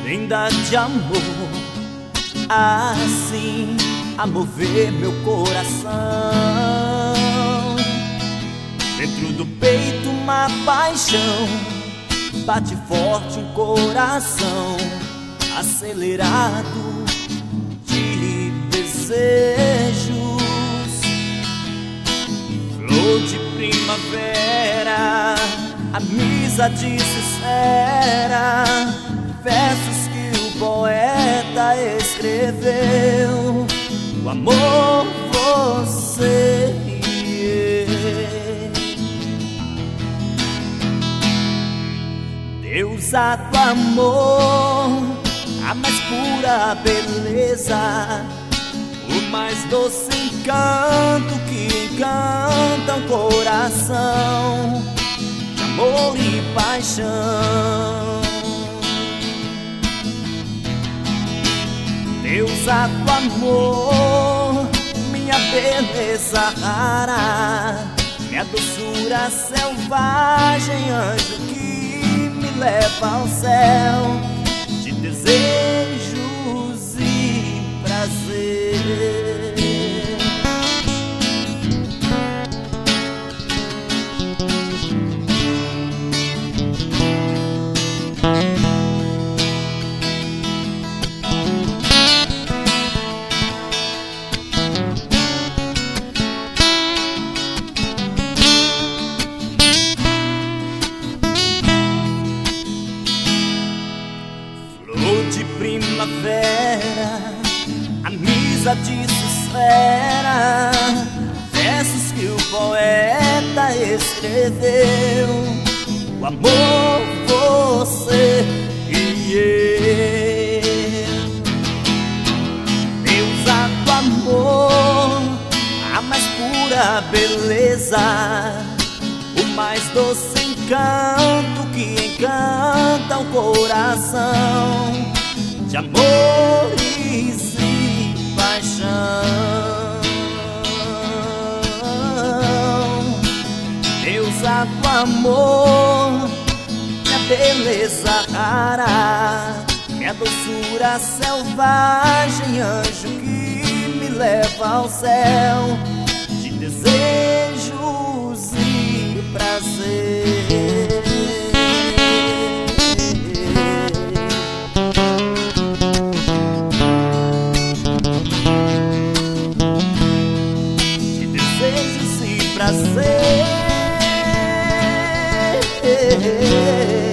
linda de amor, assim a mover meu coração. Dentro do peito uma paixão, bate forte um coração acelerado de desejos. Flor de primavera, amizade sincera, versos que o poeta escreveu. O amor, você e eu. Deusa do amor, a mais pura beleza, o mais doce encanto que encanta um coração de amor e paixão. Deusa do amor, minha beleza rara, minha doçura selvagem, anjo que me leva ao céu de desejos e prazer. De primavera, amizade sincera, versos que o poeta escreveu. O amor, você e eu. Deusa do amor, a mais pura beleza, o mais doce encanto que encanta um coração de amores e paixão. Deusa do amor, minha beleza rara, minha doçura selvagem, anjo que me leva ao céu de desejos e prazer. Prazer.